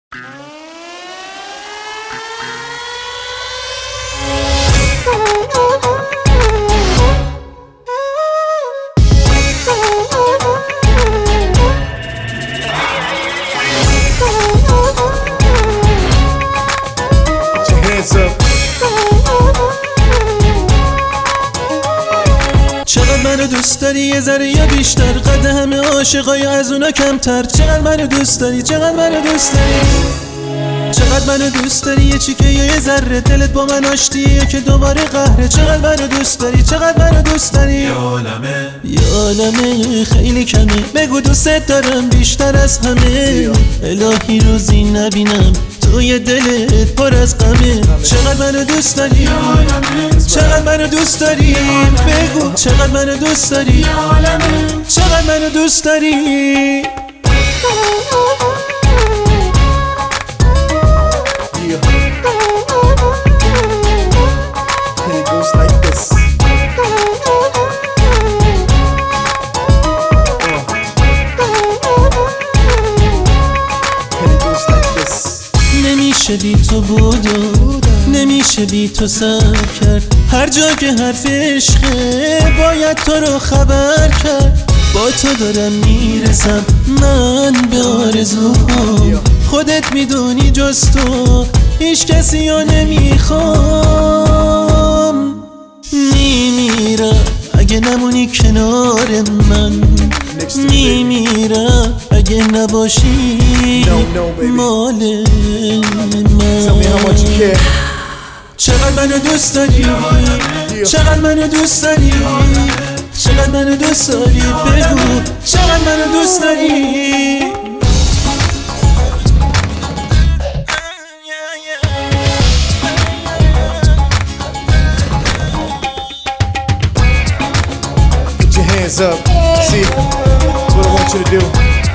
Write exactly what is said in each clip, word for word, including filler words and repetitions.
چقدر منو دوست داری یه ذره یا بیشتر، قد همه عاشقای از اونا کمتر. چقدر منو دوست داری، چقدر منو دوست داری، چقدر منو دوست داری یه چیکه یا یه ذره، دلت با من آشتیه که دوباره قهره. چقدر منو دوست داری، چقدر منو دوست داری، یه عالمه یه عالمه خیلی کمه. بگو دوست دارم بیشتر از همه، الهی روزی نبینم توی دلت پر از غمه. چقدر منو دوست داری، چقدر منو دوست داری، بگو چقدر منو دوست داری، چقدر منو دوست داری. نمیشه بی تو بود و نمیشه بی تو سر کرد، هر جا که حرف عشقه باید تو رو خبر کرد. با تو دارم میرسم من به آرزوها، خودت میدونی جز تو هیچ کسی رو نمیخوام. میمیرم اگه نمونی کنار من، میمیرم اگه نباشی مال من. چقدر منو دوست داری، چقدر منو دوست داری، چقدر منو دوست داری، بگو چقدر منو دوست داری. Hands up, see, that's what I want you to do.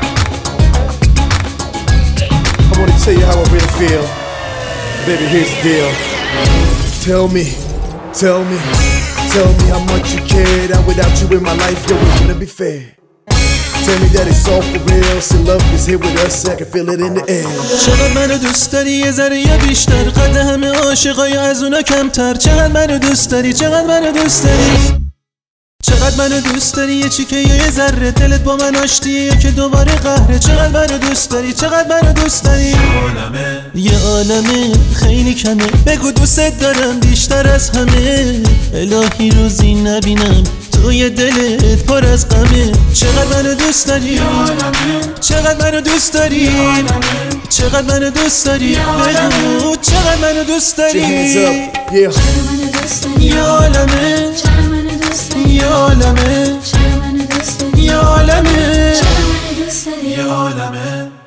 I want to tell you how I really feel. Baby, here's the deal. Tell me, tell me, tell me how much you care. That without you in my life, yo, it wouldn't be fair. Tell me that it's all for real, so love is here with us, I can feel it in the air. چقدر منو دوست داری یه ذره یا بیشتر، قد همه عاشقای از اونا کمتر. چقدر منو دوست داری، چقدر منو دوست داری، چقدر منو دوست داری یه چیکه یا یه ذره، دلت با من آشتیه که دوباره قهره. چقدر منو دوست داری، چقدر منو دوست داری، یه عالمه خیلی کمه. بگو دوست دارم بیشتر از همه، الهی روزی نبینم توی دلت پر از غمه. چقدر منو دوست داری، چقدر منو دوست داری، چقدر منو دوست داری، بگو چقدر منو دوست داری. یه عالمه، یه عالمه، یه عالمه، یه عالمه